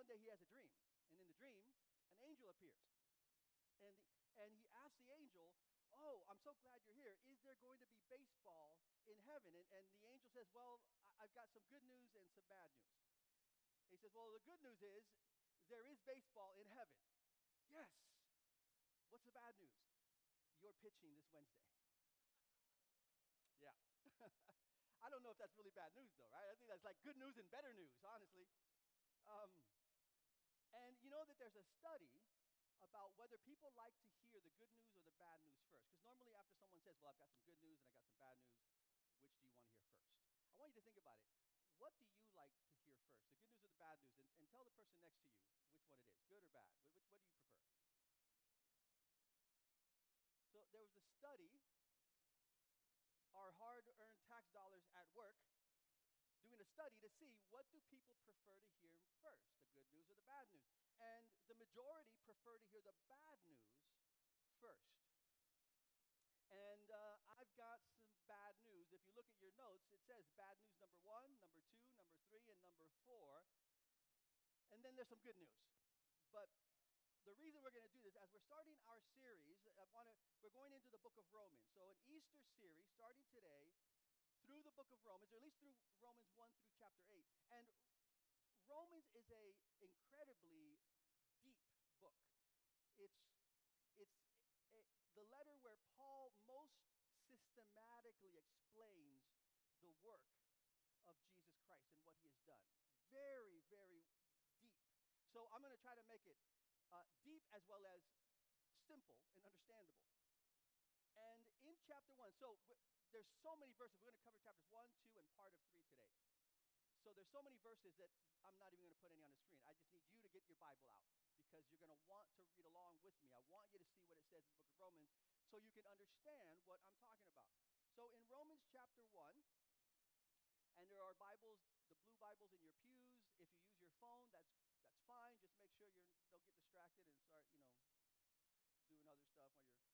day he has a dream. And in the dream, an angel appears. And he asks the angel, oh, I'm so glad you're here. Is there going to be baseball in heaven? And the angel says, well, I've got some good news and some bad news. He says, well, the good news is there is baseball in heaven. Yes. What's the bad news? You're pitching this Wednesday. Yeah. I don't know if that's really bad news, though, right? I think that's like good news and better news, honestly. And you know that there's a study about whether people like to hear the good news or the bad news first. Because normally after someone says, well, I've got some good news and I got some bad news, which do you want to hear first? I want you to think about it. What do you like to hear first, the good news or the bad news? And tell the person next to you which one it is, good or bad. What do you prefer? So there was a study, our hard-earned tax dollars at work, doing a study to see what do people prefer to hear first, the good news or the bad news. And the majority prefer to hear the bad news first. And I've got some bad news. If you look at your notes, it says bad news number 1, number 2, number 3, and number 4. And then there's some good news. But the reason we're going to do this, as we're starting our series, we're going into the book of Romans. So an Easter series starting today through the book of Romans, or at least through Romans 1 through chapter 8. And Romans is a incredibly deep book. It's the letter where Paul most systematically explains the work of Jesus Christ and what he has done. Very, very deep. So I'm going to try to make it deep as well as simple and understandable. And in chapter 1, there's so many verses. We're going to cover chapters 1, 2, and part of 3 today. So there's so many verses that I'm not even going to put any on the screen. I just need you to get your Bible out because you're going to want to read along with me. I want you to see what it says in the book of Romans so you can understand what I'm talking about. So in Romans chapter 1, and there are Bibles, the blue Bibles in your pews. If you use your phone, that's fine. Just make sure you don't get distracted and start, doing other stuff while you're...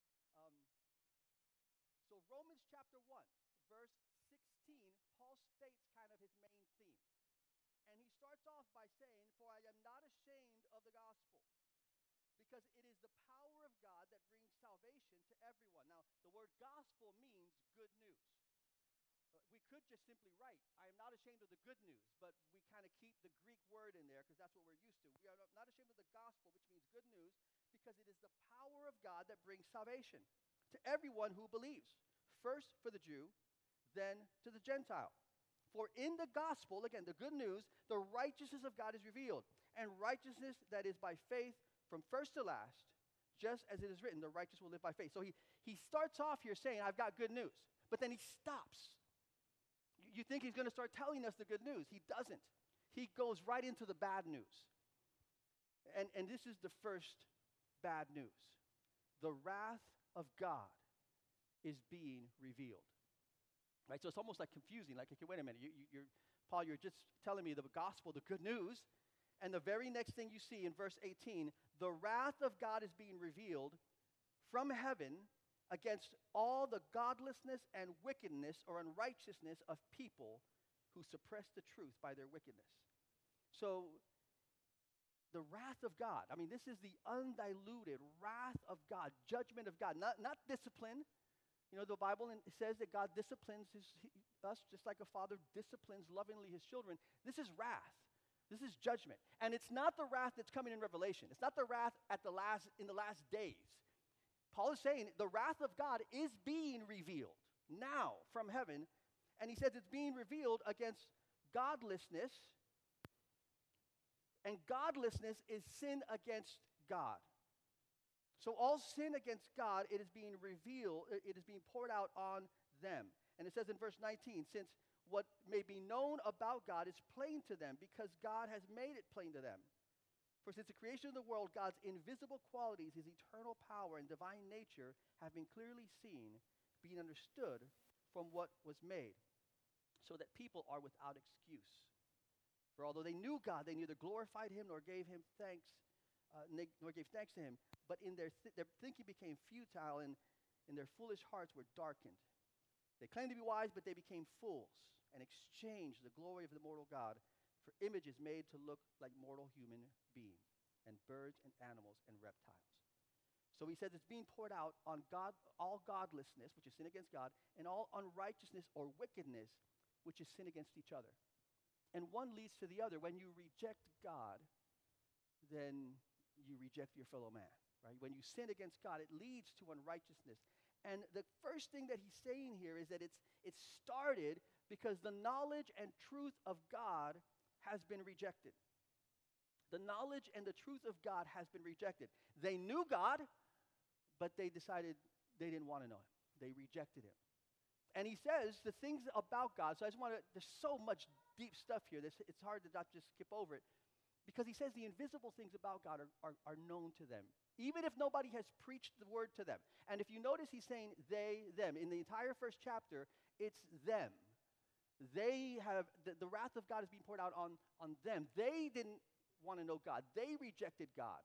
So Romans chapter 1, verse 16, Paul states kind of his main theme. And he starts off by saying, for I am not ashamed of the gospel, because it is the power of God that brings salvation to everyone. Now, the word gospel means good news. We could just simply write, I am not ashamed of the good news, but we kind of keep the Greek word in there because that's what we're used to. We are not ashamed of the gospel, which means good news, because it is the power of God that brings salvation to everyone who believes, first for the Jew, then to the Gentile. For in the gospel, again, the good news, the righteousness of God is revealed, and righteousness that is by faith from first to last, just as it is written, the righteous will live by faith. So he starts off here saying, I've got good news, but then he stops. You think he's going to start telling us the good news. He doesn't. He goes right into the bad news. And this is the first bad news. The wrath of God is being revealed. Right? So it's almost like confusing. Like, okay, wait a minute. Paul, you're just telling me the gospel, the good news. And the very next thing you see in verse 18, the wrath of God is being revealed from heaven against all the godlessness and wickedness or unrighteousness of people who suppress the truth by their wickedness. So the wrath of God, this is the undiluted wrath of God, judgment of God, not discipline. The Bible says that God disciplines us just like a father disciplines lovingly his children. This is wrath. This is judgment. And it's not the wrath that's coming in Revelation. It's not the wrath in the last days. Paul is saying the wrath of God is being revealed now from heaven. And he says it's being revealed against godlessness. And godlessness is sin against God. So all sin against God, it is being revealed, it is being poured out on them. And it says in verse 19, since what may be known about God is plain to them, because God has made it plain to them. For since the creation of the world, God's invisible qualities, his eternal power and divine nature have been clearly seen, being understood from what was made, so that people are without excuse. For although they knew God, they neither glorified him nor gave thanks to him. But in their thinking became futile, and their foolish hearts were darkened. They claimed to be wise, but they became fools and exchanged the glory of the immortal God for images made to look like mortal human beings, and birds and animals and reptiles. So he says it's being poured out on God, all godlessness, which is sin against God, and all unrighteousness or wickedness, which is sin against each other. And one leads to the other. When you reject God, then you reject your fellow man, right? When you sin against God, it leads to unrighteousness. And the first thing that he's saying here is that it started because the knowledge and truth of God has been rejected. The knowledge and the truth of God has been rejected. They knew God, but they decided they didn't want to know him. They rejected him. And he says the things about God, so I just want to, there's so much deep stuff here, it's hard to not just skip over it, because he says the invisible things about God are known to them, even if nobody has preached the word to them. And if you notice, he's saying they, them. In the entire first chapter, it's them. They have, the wrath of God is being poured out on them. They didn't want to know God. They rejected God.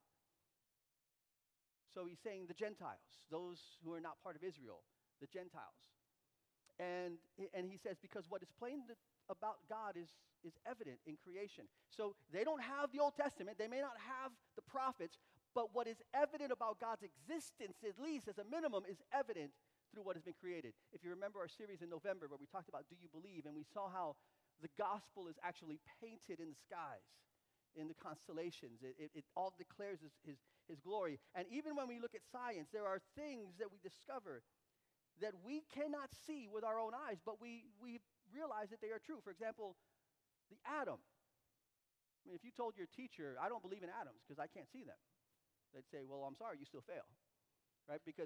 So he's saying the Gentiles, those who are not part of Israel, the Gentiles. And he says, because what is plain about God is evident in creation. So they don't have the Old Testament. They may not have the prophets, but what is evident about God's existence, at least as a minimum, is evident through what has been created. If you remember our series in November where we talked about Do You Believe, and we saw how the gospel is actually painted in the skies, in the constellations. It all declares his glory. And even when we look at science, there are things that we discover that we cannot see with our own eyes, but we realize that they are true. For example, the atom. I mean, if you told your teacher, I don't believe in atoms because I can't see them, they'd say, well, I'm sorry, you still fail, right? Because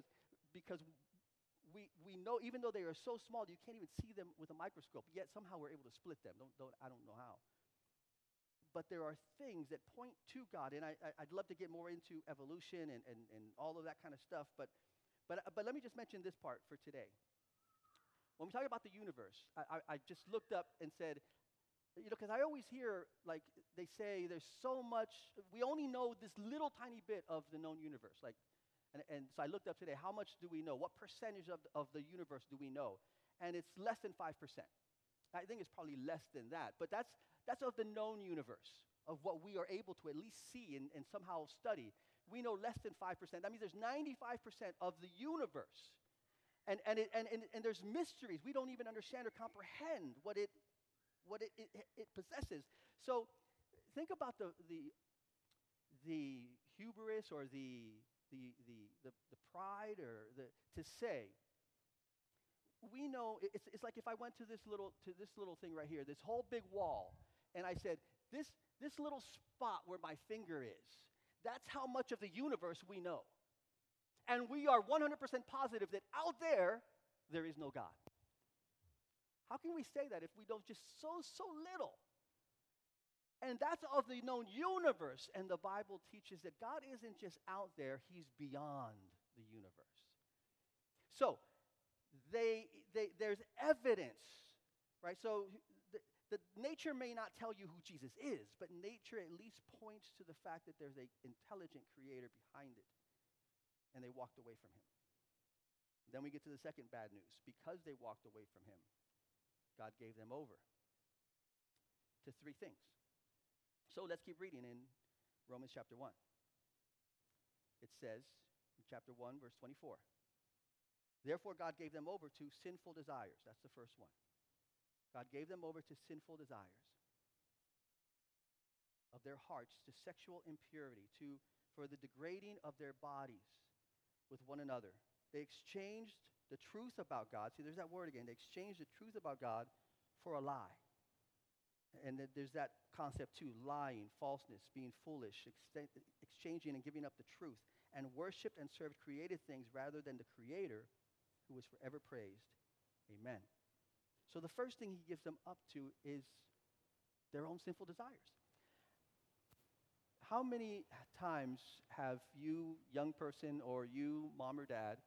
we know, even though they are so small, you can't even see them with a microscope, yet somehow we're able to split them. I don't know how. But there are things that point to God, and I'd love to get more into evolution and all of that kind of stuff, but let me just mention this part for today. When we talk about the universe, I just looked up and said, because I always hear, like, they say there's so much, we only know this little tiny bit of the known universe. Like, and so I looked up today, how much do we know? What percentage of the universe do we know? And it's less than 5%. I think it's probably less than that. But that's of the known universe, of what we are able to at least see and somehow study. We know less than 5%. That means there's 95% of the universe. And there's mysteries. We don't even understand or comprehend what it possesses. So think about the hubris or the pride or to say, we know it's like if I went to this little thing right here, this whole big wall, and I said, this little spot where my finger is, that's how much of the universe we know. And we are 100% positive that out there is no God. How can we say that if we know just so little? And that's of the known universe. And the Bible teaches that God isn't just out there, he's beyond the universe. So there's evidence, right? So the nature may not tell you who Jesus is, but nature at least points to the fact that there's an intelligent creator behind it. And they walked away from him. Then we get to the second bad news. Because they walked away from him, God gave them over to three things. So let's keep reading in Romans chapter 1. It says in chapter 1, verse 24, therefore God gave them over to sinful desires. That's the first one. God gave them over to sinful desires of their hearts, to sexual impurity, for the degrading of their bodies with one another. They exchanged the truth about God. See, there's that word again. They exchanged the truth about God for a lie. And there's that concept too, lying, falseness, being foolish, exchanging and giving up the truth, and worshiped and served created things rather than the Creator, who is forever praised. Amen. So the first thing he gives them up to is their own sinful desires. How many times have you, young person, or you, mom or dad,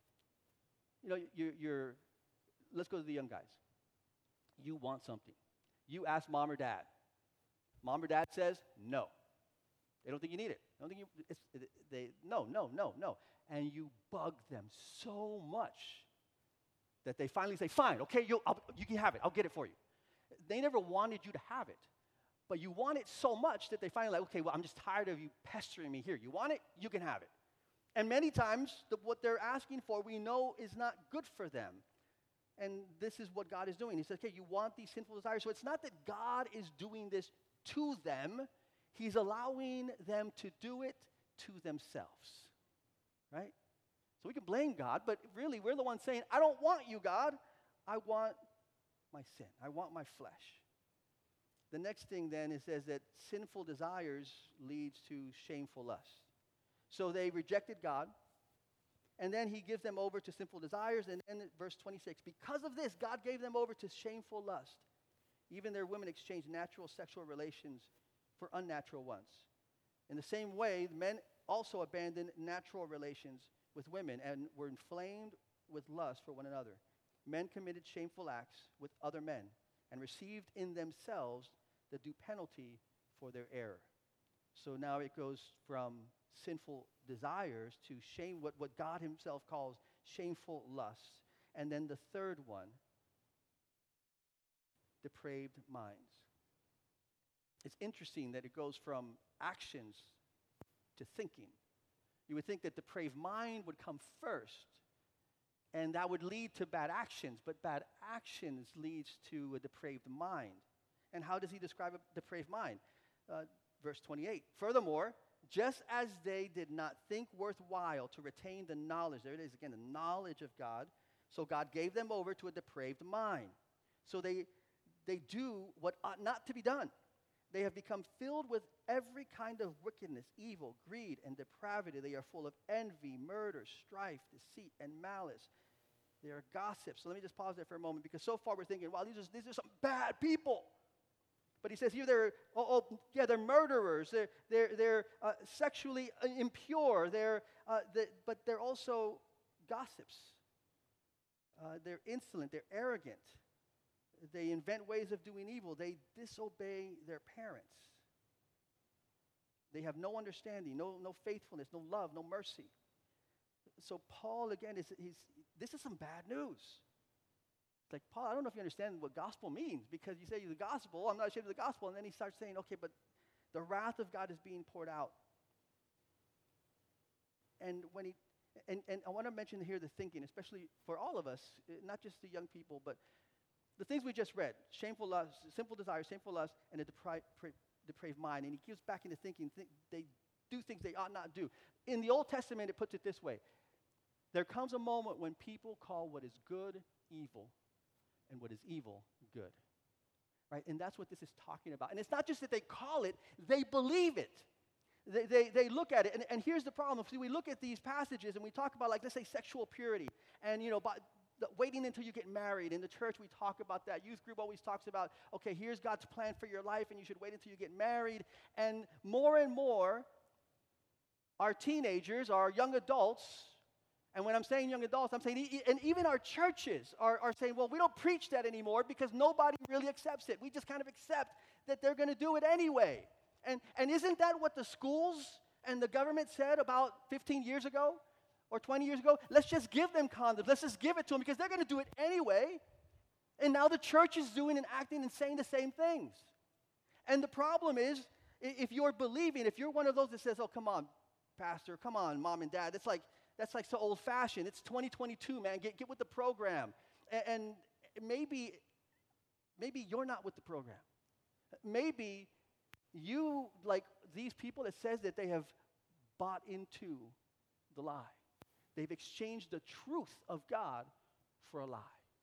you're let's go to the young guys. You want something. You ask mom or dad. Mom or dad says no. They don't think you need it. They don't think no. And you bug them so much that they finally say, fine, okay, you can have it. I'll get it for you. They never wanted you to have it. But you want it so much that they finally like, okay, well, I'm just tired of you pestering me here. You want it? You can have it. And many times, what they're asking for, we know is not good for them. And this is what God is doing. He says, okay, you want these sinful desires. So it's not that God is doing this to them. He's allowing them to do it to themselves. Right? So we can blame God, but really we're the ones saying, I don't want you, God. I want my sin. I want my flesh. The next thing then, it says that sinful desires leads to shameful lust. So they rejected God, and then he gives them over to sinful desires, and then verse 26, because of this, God gave them over to shameful lust. Even their women exchanged natural sexual relations for unnatural ones. In the same way, men also abandoned natural relations with women and were inflamed with lust for one another. Men committed shameful acts with other men and received in themselves the due penalty for their error. So now it goes from sinful desires to shame, what God himself calls shameful lusts. And then the third one, depraved minds. It's interesting that it goes from actions to thinking. You would think that depraved mind would come first, and that would lead to bad actions, but bad actions leads to a depraved mind. And how does he describe a depraved mind? Verse 28, furthermore, just as they did not think worthwhile to retain the knowledge, there it is again, the knowledge of God, so God gave them over to a depraved mind. So they do what ought not to be done. They have become filled with every kind of wickedness, evil, greed, and depravity. They are full of envy, murder, strife, deceit, and malice. They are gossips. So let me just pause there for a moment, because so far we're thinking, wow, these are some bad people. But he says here they're murderers. They're sexually impure. But they're also gossips. They're insolent. They're arrogant. They invent ways of doing evil. They disobey their parents. They have no understanding, no faithfulness, no love, no mercy. So Paul, again, this is some bad news. It's like, Paul, I don't know if you understand what gospel means, because you say the gospel, I'm not ashamed of the gospel, and then he starts saying, okay, but the wrath of God is being poured out. And I want to mention here the thinking, especially for all of us, not just the young people, but the things we just read, shameful lust, simple desire, shameful lust, and a depraved mind. And he gives back into thinking, they do things they ought not do. In the Old Testament, it puts it this way. There comes a moment when people call what is good evil and what is evil good. Right? And that's what this is talking about. And it's not just that they call it, they believe it. They look at it. And here's the problem. See, we look at these passages and we talk about, like, let's say sexual purity. And, waiting until you get married. In the church, we talk about that. Youth group always talks about, okay, here's God's plan for your life, and you should wait until you get married. And more, our teenagers, our young adults, and when I'm saying young adults, I'm saying, and even our churches are saying, well, we don't preach that anymore because nobody really accepts it. We just kind of accept that they're going to do it anyway. And isn't that what the schools and the government said about 15 years ago? Or 20 years ago, let's just give them condoms. Let's just give it to them because they're going to do it anyway. And now the church is doing and acting and saying the same things. And the problem is, if you're believing, if you're one of those that says, oh, come on, pastor, come on, mom and dad, that's like so old-fashioned. It's 2022, man. Get with the program. And maybe you're not with the program. Maybe you, like these people that says that they have bought into the lie. They've exchanged the truth of God for a lie.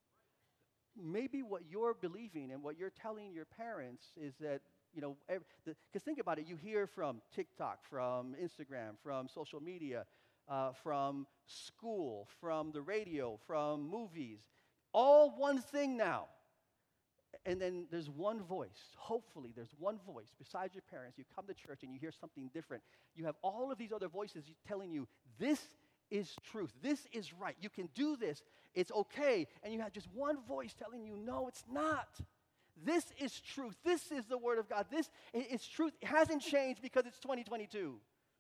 Maybe what you're believing and what you're telling your parents is that, because think about it, you hear from TikTok, from Instagram, from social media, from school, from the radio, from movies, all one thing now. And then there's one voice. Hopefully there's one voice besides your parents. You come to church and you hear something different. You have all of these other voices telling you, this is truth. This is right. You can do this. It's okay. And you have just one voice telling you, no, it's not. This is truth. This is the word of God. This is truth. It hasn't changed because it's 2022.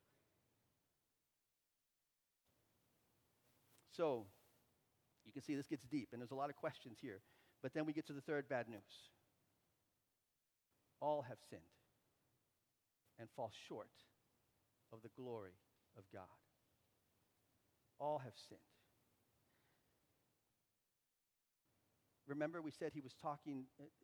So, you can see this gets deep, and there's a lot of questions here. But then we get to the third bad news. All have sinned. and fall short of the glory of God. All have sinned. Remember, we said he was talking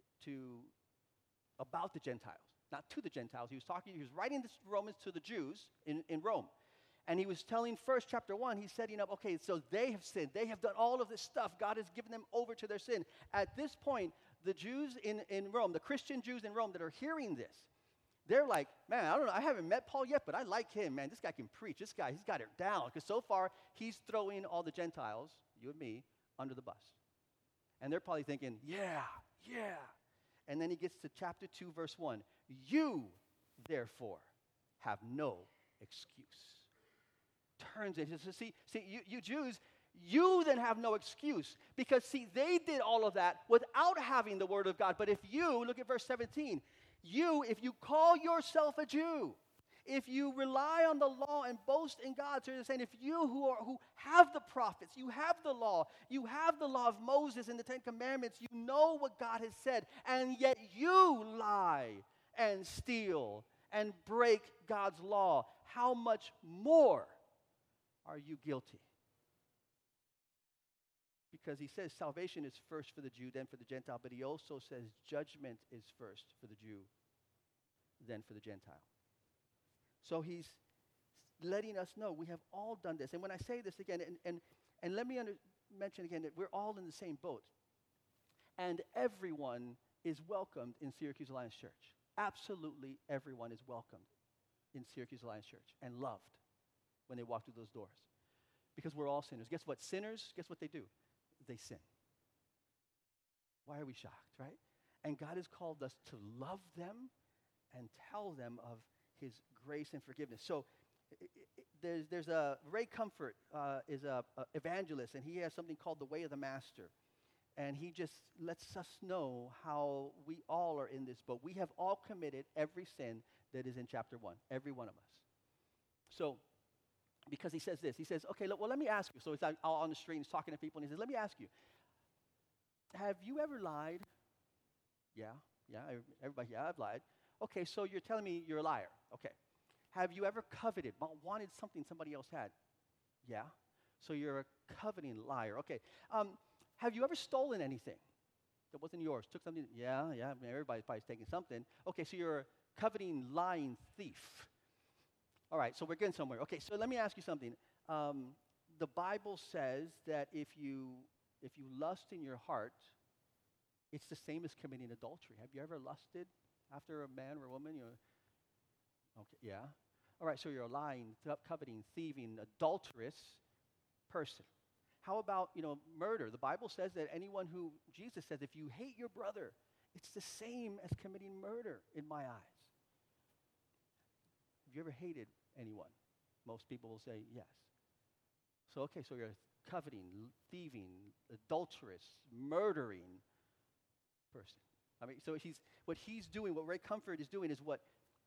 about the Gentiles, not to the Gentiles. He was writing this Romans to the Jews in Rome. And he was telling first, chapter 1, he's setting up, okay, so they have sinned. They have done all of this stuff. God has given them over to their sin. At this point, the Jews in Rome, the Christian Jews in Rome that are hearing this, they're like, man, I don't know, I haven't met Paul yet, but I like him, man. This guy can preach. This guy, he's got it down. Because so far, he's throwing all the Gentiles, you and me, under the bus. And they're probably thinking, yeah. And then he gets to chapter 2, verse 1. You, therefore, have no excuse. Turns it. See, you Jews, you then have no excuse. Because, see, they did all of that without having the word of God. But if you, look at verse 17, if you call yourself a Jew, if you rely on the law and boast in God, so they're saying, if you who have the prophets, you have the law of Moses and the Ten Commandments, you know what God has said, and yet you lie and steal and break God's law, how much more are you guilty? Because he says salvation is first for the Jew, then for the Gentile, but he also says judgment is first for the Jew, then for the Gentile. So he's letting us know we have all done this. And when I say this again, and let me mention again that we're all in the same boat. And everyone is welcomed in Syracuse Alliance Church. Absolutely everyone is welcomed in Syracuse Alliance Church and loved when they walk through those doors. Because we're all sinners. Guess what? Sinners, guess what they do? They sin. Why are we shocked, right? And God has called us to love them and tell them of his grace and forgiveness. So there's a Ray Comfort is a evangelist, and he has something called the Way of the Master. And he just lets us know how we all are in this boat. We have all committed every sin that is in chapter 1, every one of us. So, because he says this, he says, okay, well, let me ask you. So he's out on the street, he's talking to people, and he says, let me ask you, have you ever lied? Yeah, everybody, yeah, I've lied. Okay, so you're telling me you're a liar. Okay. Have you ever coveted, wanted something somebody else had? Yeah. So you're a coveting liar. Okay. Have you ever stolen anything that wasn't yours? Took something? Yeah. I mean, everybody's probably taking something. Okay, so you're a coveting, lying thief. All right, so we're getting somewhere. Okay, so let me ask you something. The Bible says that if you lust in your heart, it's the same as committing adultery. Have you ever lusted after a man or a woman? Okay, yeah. All right, so you're a lying, coveting, thieving, adulterous person. How about, murder? The Bible says that Jesus says, if you hate your brother, it's the same as committing murder in my eyes. Have you ever hated anyone? Most people will say yes. So, okay, so you're a coveting, thieving, adulterous, murdering person. I mean, so what he's doing, what Ray Comfort is doing is what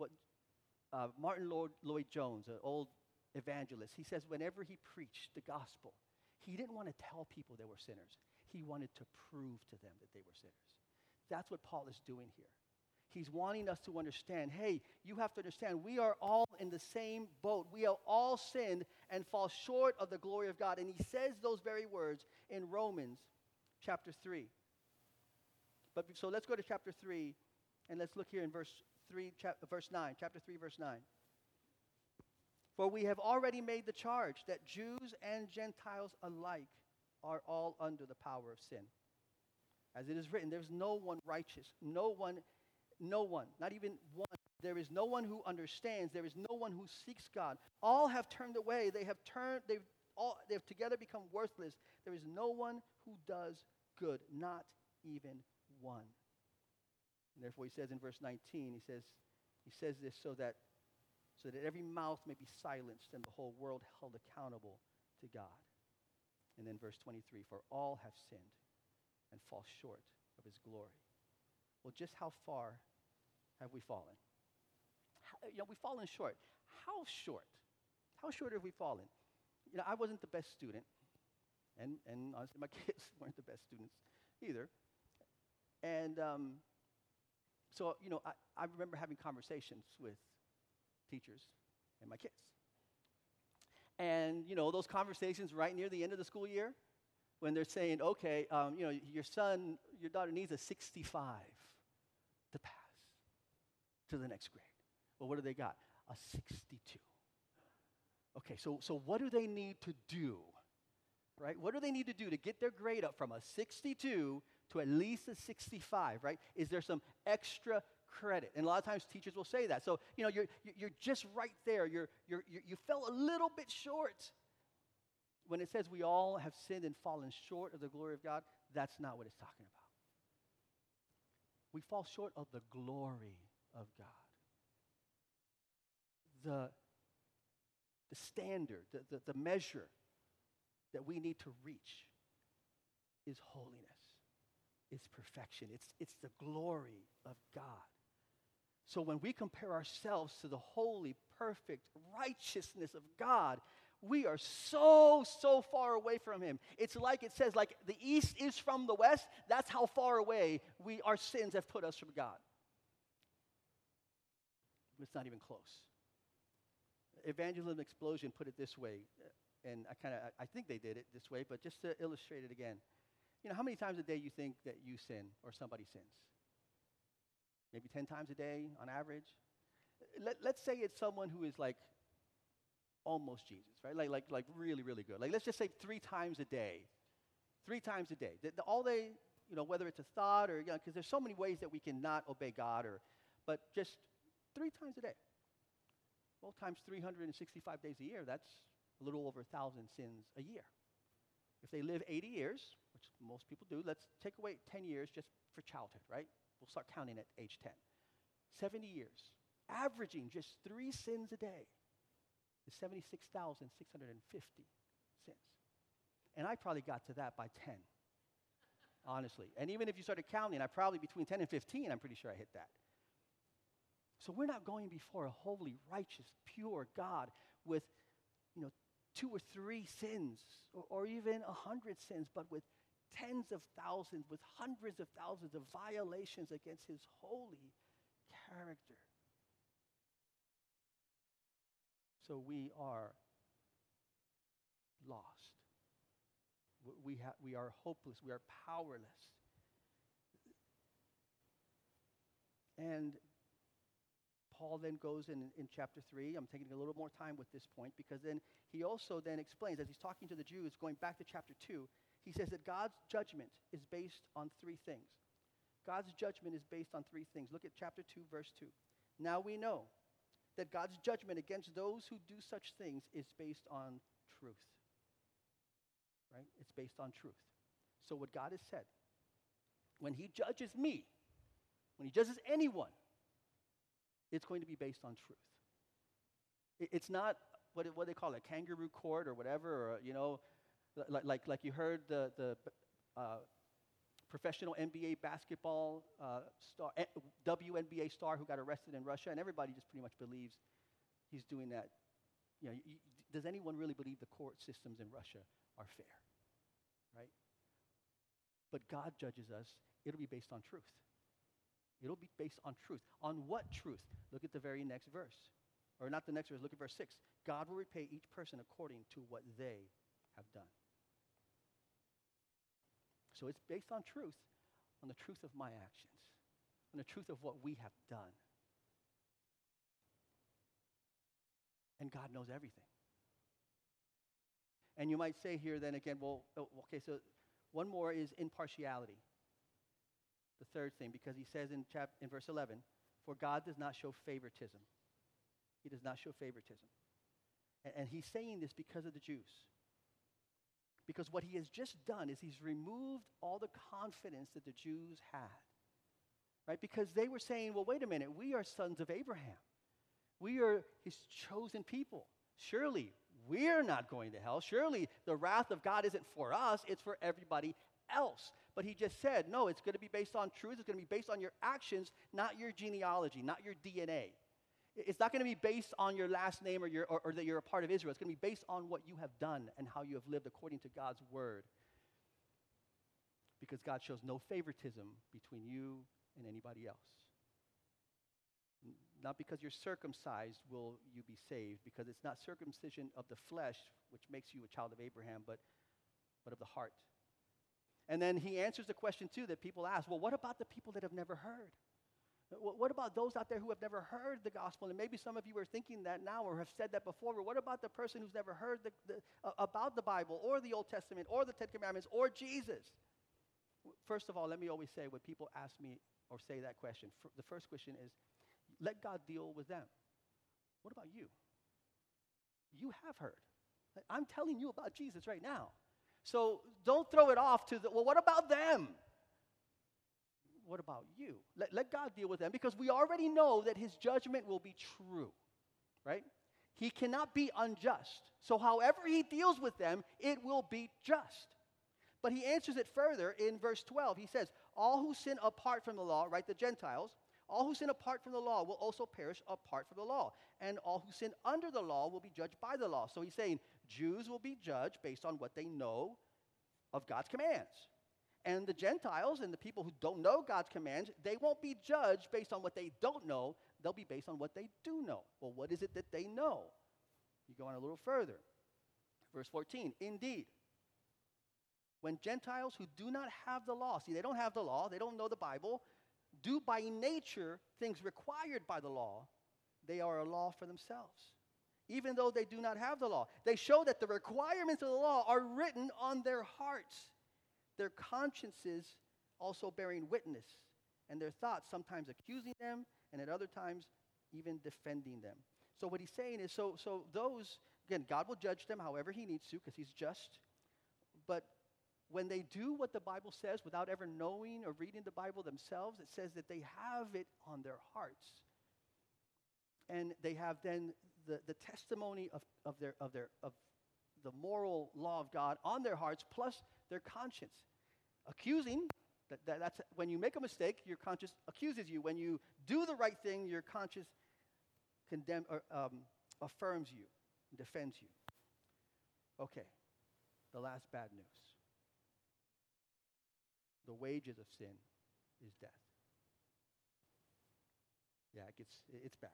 Martin Lloyd Jones, an old evangelist, he says whenever he preached the gospel, he didn't want to tell people they were sinners. He wanted to prove to them that they were sinners. That's what Paul is doing here. He's wanting us to understand, hey, you have to understand, we are all in the same boat. We have all sinned and fall short of the glory of God. And he says those very words in Romans chapter 3. So let's go to chapter 3, and let's look here in verse 9, chapter 3, verse 9. For we have already made the charge that Jews and Gentiles alike are all under the power of sin. As it is written, there's no one righteous, no one, not even one. There is no one who understands. There is no one who seeks God. All have turned away. They've together become worthless. There is no one who does good, not even one. And therefore he says in verse 19, he says this so that every mouth may be silenced and the whole world held accountable to God. And then verse 23, for all have sinned and fall short of his glory. Well, just how far have we fallen? We've fallen short. How short? How short have we fallen? I wasn't the best student, and honestly, my kids weren't the best students either. And so I remember having conversations with teachers, and my kids. And, you know, those conversations right near the end of the school year when they're saying, okay, you know, your daughter needs a 65 to pass to the next grade. Well, what do they got? A 62. Okay, so what do they need to do, right? What do they need to do to get their grade up from a 62 to at least a 65, right? Is there some extra credit? And a lot of times teachers will say that. So, you know, you're just right there. You fell a little bit short. When it says we all have sinned and fallen short of the glory of God, that's not what it's talking about. We fall short of the glory of God. The standard, the measure that we need to reach is holiness, is perfection. It's the glory of God. So when we compare ourselves to the holy, perfect righteousness of God, we are so far away from him. It's like it says, like the east is from the west. That's how far away our sins have put us from God. It's not even close. Evangelism Explosion put it this way, and I think they did it this way, but just to illustrate it again. You know, how many times a day you think that you sin or somebody sins? Maybe 10 times a day on average. Let's say it's someone who is like almost Jesus, right? Like really, really good. Like let's just say 3 times a day. 3 times a day. All they, you know, whether it's a thought or, you know, because there's so many ways that we cannot obey God, but just 3 times a day. Well, times 365 days a year, that's a little over 1,000 sins a year. If they live 80 years, which most people do, let's take away 10 years just for childhood, right? We'll start counting at age 10. 70 years, averaging just 3 sins a day is 76,650 sins. And I probably got to that by 10, honestly. And even if you started counting, I probably between 10 and 15, I'm pretty sure I hit that. So we're not going before a holy, righteous, pure God with, you know, 2 or 3 sins or even 100 sins, but with tens of thousands, with hundreds of thousands of violations against his holy character. So we are lost. We are hopeless. We are powerless. And Paul then goes in chapter 3. I'm taking a little more time with this point because then he also then explains, as he's talking to the Jews, going back to chapter 2, he says that God's judgment is based on 3 things. God's judgment is based on 3 things. Look at chapter 2, verse 2. Now we know that God's judgment against those who do such things is based on truth. Right? It's based on truth. So what God has said, when he judges me, when he judges anyone, it's going to be based on truth. It's not what they call a kangaroo court or whatever, or, you know, like you heard the professional NBA basketball star, WNBA star who got arrested in Russia, and everybody just pretty much believes he's doing that. You know, does anyone really believe the court systems in Russia are fair, right? But God judges us. It'll be based on truth. It'll be based on truth. On what truth? Look at the very next verse. Or not the next verse, look at verse 6. God will repay each person according to what they have done. So it's based on truth, on the truth of my actions, on the truth of what we have done. And God knows everything. And you might say here then again, well, okay, so one more is impartiality. The third thing, because he says in verse 11, for God does not show favoritism. He does not show favoritism. And he's saying this because of the Jews. Because what he has just done is he's removed all the confidence that the Jews had. Right? Because they were saying, well, wait a minute, we are sons of Abraham. We are his chosen people. Surely we're not going to hell. Surely the wrath of God isn't for us, it's for everybody else. But he just said, no, it's going to be based on truth. It's going to be based on your actions, not your genealogy, not your DNA. It's not going to be based on your last name or that you're a part of Israel. It's going to be based on what you have done and how you have lived according to God's word. Because God shows no favoritism between you and anybody else. Not because you're circumcised will you be saved, because it's not circumcision of the flesh which makes you a child of Abraham, but of the heart. And then he answers the question, too, that people ask, well, what about the people that have never heard? What about those out there who have never heard the gospel? And maybe some of you are thinking that now or have said that before, but what about the person who's never heard about the Bible or the Old Testament or the Ten Commandments or Jesus? First of all, let me always say, when people ask me or say that question, the first question is, let God deal with them. What about you? You have heard. I'm telling you about Jesus right now. So don't throw it off to well, what about them? What about you? Let God deal with them, because we already know that his judgment will be true, right? He cannot be unjust. So however he deals with them, it will be just. But he answers it further in verse 12. He says, all who sin apart from the law, right, the Gentiles, all who sin apart from the law will also perish apart from the law. And all who sin under the law will be judged by the law. So he's saying Jews will be judged based on what they know of God's commands. And the Gentiles and the people who don't know God's commands, they won't be judged based on what they don't know. They'll be based on what they do know. Well, what is it that they know? You go on a little further. Verse 14, indeed, when Gentiles who do not have the law, see, they don't have the law, they don't know the Bible, do by nature things required by the law, they are a law for themselves. Even though they do not have the law, they show that the requirements of the law are written on their hearts, their consciences also bearing witness, and their thoughts sometimes accusing them, and at other times even defending them. So what he's saying is, so those, again, God will judge them however he needs to, because he's just, but when they do what the Bible says without ever knowing or reading the Bible themselves, it says that they have it on their hearts. And they have then the testimony of the moral law of God on their hearts, plus their conscience. Accusing, that's when you make a mistake, your conscience accuses you. When you do the right thing, your conscience affirms you, defends you. Okay, the last bad news. The wages of sin is death. Yeah, it's bad.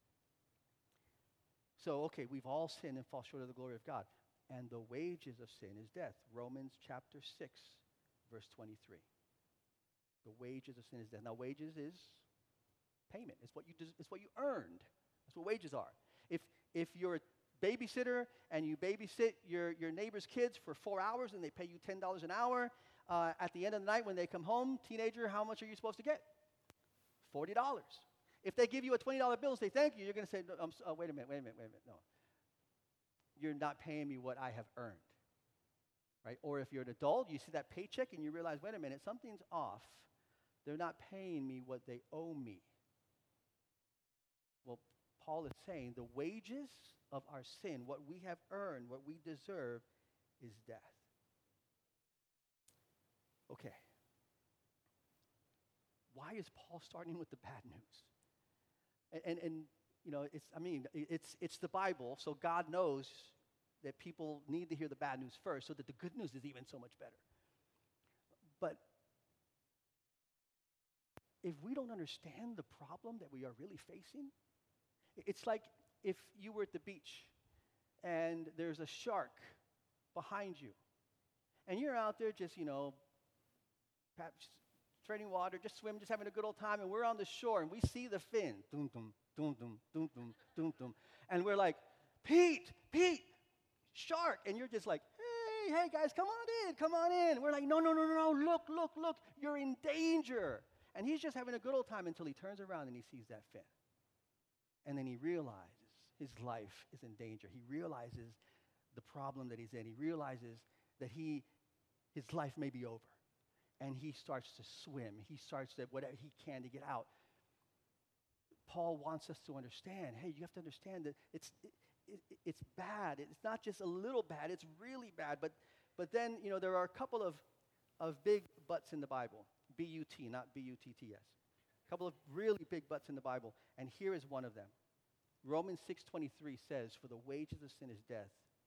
So, okay, we've all sinned and fall short of the glory of God. And the wages of sin is death. Romans chapter 6, verse 23. The wages of sin is death. Now, wages is payment. It's what you earned. That's what wages are. If you're a babysitter and you babysit your neighbor's kids for 4 hours and they pay you $10 an hour, at the end of the night when they come home, teenager, how much are you supposed to get? $40. If they give you a $20 bill and say thank you, you're going to say, no, wait a minute. No. You're not paying me what I have earned. Right? Or if you're an adult, you see that paycheck and you realize, wait a minute, something's off. They're not paying me what they owe me. Well, Paul is saying the wages of our sin, what we have earned, what we deserve, is death. Okay. Why is Paul starting with the bad news? And you know, it's the Bible, so God knows that people need to hear the bad news first, so that the good news is even so much better. But if we don't understand the problem that we are really facing, it's like if you were at the beach and there's a shark behind you, and you're out there just, perhaps treading water, just swimming, just having a good old time, and we're on the shore, and we see the fin, dum-dum, dum-dum, dum-dum, dum-dum, and we're like, Pete, shark, and you're just like, hey, guys, come on in. And we're like, no, look, you're in danger. And he's just having a good old time until he turns around and he sees that fin. And then he realizes his life is in danger. He realizes the problem that he's in. He realizes that his life may be over. And he starts to swim. He starts to whatever he can to get out. Paul wants us to understand, hey, you have to understand that it's bad. It's not just a little bad. It's really bad. But then, there are a couple of big buts in the Bible. B-U-T, not B-U-T-T-S. A couple of really big buts in the Bible. And here is one of them. Romans 6:23 says, for the wages of sin is death,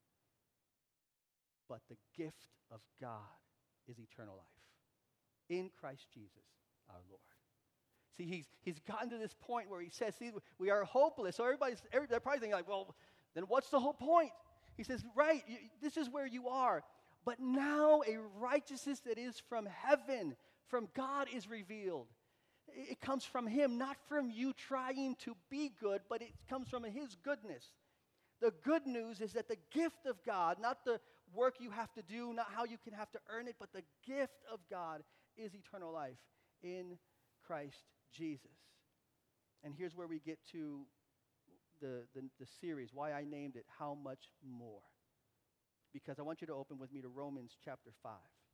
but the gift of God is eternal life in Christ Jesus our Lord. See, he's gotten to this point where he says, see, we are hopeless. So they're probably thinking like, well, then what's the whole point? He says, right, this is where you are. But now a righteousness that is from heaven, from God is revealed. It comes from him, not from you trying to be good, but it comes from his goodness. The good news is that the gift of God, not the work you have to do, not how you can have to earn it, but the gift of God is eternal life in Christ Jesus. And here's where we get to the series, why I named it How Much More. Because I want you to open with me to Romans chapter 5.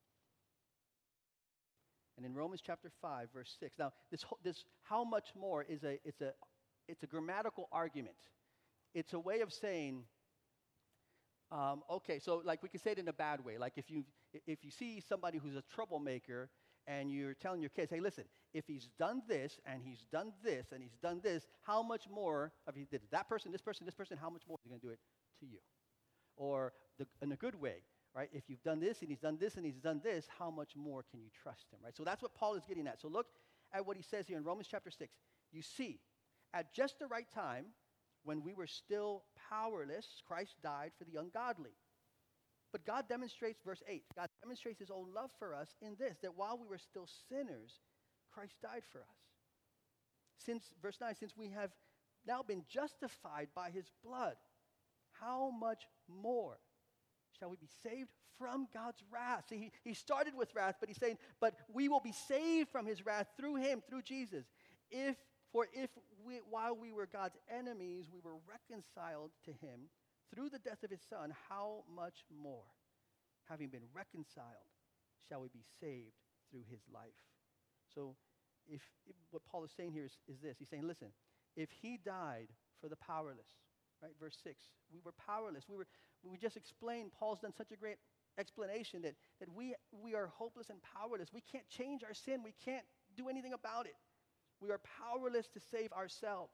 And in Romans chapter 5, verse 6. Now, this how much more is it's a grammatical argument. It's a way of saying, okay, so like we can say it in a bad way. Like if you see somebody who's a troublemaker and you're telling your kids, hey, listen, if he's done this and he's done this and he's done this, how much more, if he did that person, this person, how much more is he going to do it to you? Or in a good way, right? If you've done this and he's done this and he's done this, how much more can you trust him, right? So that's what Paul is getting at. So look at what he says here in Romans chapter 6. You see, at just the right time, when we were still powerless, Christ died for the ungodly. But God demonstrates, verse 8, God demonstrates his own love for us in this, that while we were still sinners, Christ died for us. Since, verse 9, since we have now been justified by his blood, how much more shall we be saved from God's wrath? See, he started with wrath, but he's saying, but we will be saved from his wrath through him, through Jesus. If while we were God's enemies, we were reconciled to him through the death of his son, how much more, having been reconciled, shall we be saved through his life? So what Paul is saying here is this. He's saying, listen, if he died for the powerless, right, verse 6, we were powerless. We just explained, Paul's done such a great explanation that we are hopeless and powerless. We can't change our sin. We can't do anything about it. We are powerless to save ourselves.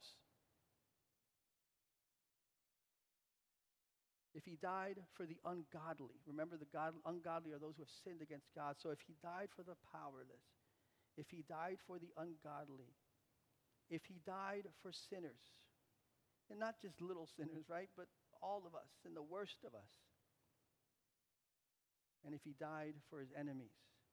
If he died for the ungodly, remember ungodly are those who have sinned against God. So if he died for the powerless, if he died for the ungodly, if he died for sinners, and not just little sinners, right, but all of us and the worst of us, and if he died for his enemies,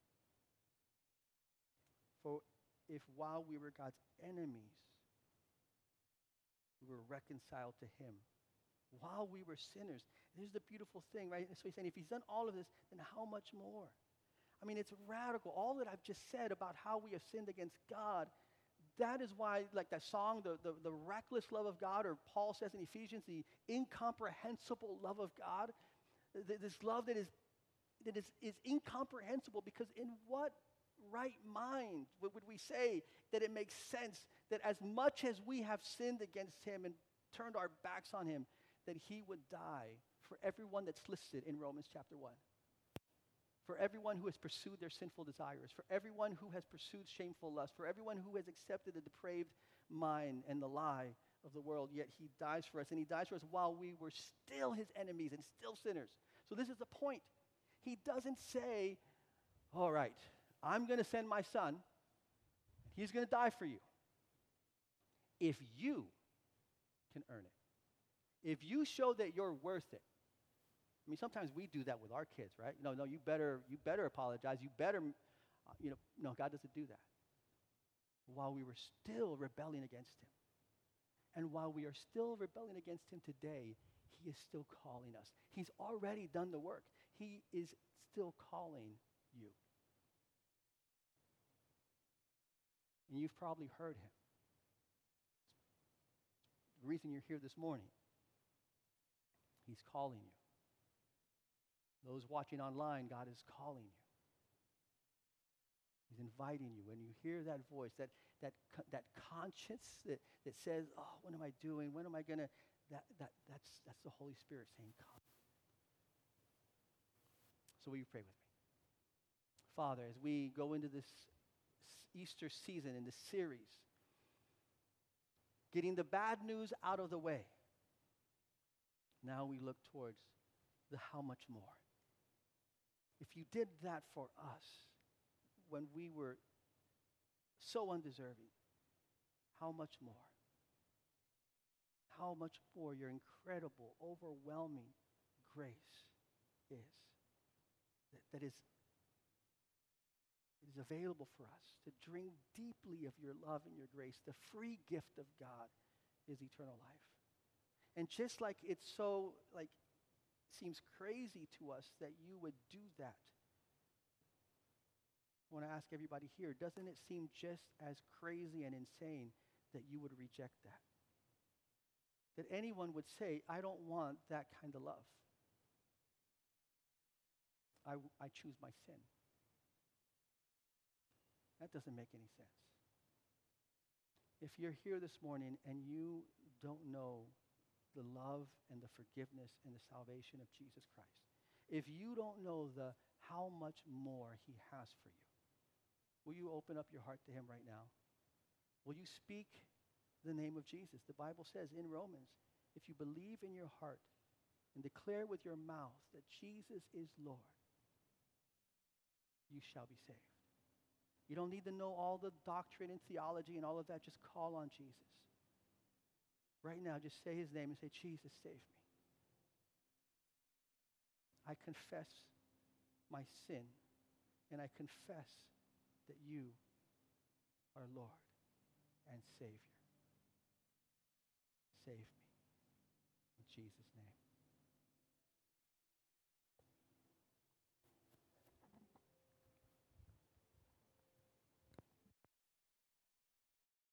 if while we were God's enemies, we were reconciled to him, while we were sinners. This is the beautiful thing, right? So he's saying, if he's done all of this, then how much more? I mean, it's radical. All that I've just said about how we have sinned against God, that is why, like that song, the reckless love of God, or Paul says in Ephesians, the incomprehensible love of God, this love that is incomprehensible, because in what right mind would we say that it makes sense that as much as we have sinned against him and turned our backs on him, that he would die for everyone that's listed in Romans chapter 1. For everyone who has pursued their sinful desires, for everyone who has pursued shameful lust, for everyone who has accepted the depraved mind and the lie of the world, yet he dies for us. And he dies for us while we were still his enemies and still sinners. So this is the point. He doesn't say, all right, I'm going to send my son. He's going to die for you. If you can earn it. If you show that you're worth it. I mean, sometimes we do that with our kids, right? No, you better apologize. You better, no, God doesn't do that. While we were still rebelling against him. And while we are still rebelling against him today, he is still calling us. He's already done the work. He is still calling you. And you've probably heard him. The reason you're here this morning. He's calling you. Those watching online, God is calling you. He's inviting you. When you hear that voice, that conscience that says, oh, what am I doing? When am I going to? That's the Holy Spirit saying, come. So will you pray with me? Father, as we go into this Easter season, in this series, getting the bad news out of the way, now we look towards the how much more. If you did that for us when we were so undeserving, how much more? How much more your incredible, overwhelming grace is. That is available for us to drink deeply of your love and your grace. The free gift of God is eternal life. And just like it's so, seems crazy to us that you would do that, I want to ask everybody here, doesn't it seem just as crazy and insane that you would reject that? That anyone would say, I don't want that kind of love. I choose my sin. That doesn't make any sense. If you're here this morning and you don't know the love and the forgiveness and the salvation of Jesus Christ, if you don't know how much more he has for you, will you open up your heart to him right now? Will you speak the name of Jesus? The Bible says in Romans, if you believe in your heart and declare with your mouth that Jesus is Lord, you shall be saved. You don't need to know all the doctrine and theology and all of that. Just call on Jesus. Right now, just say his name and say, Jesus, save me. I confess my sin, and I confess that you are Lord and Savior. Save me. In Jesus' name.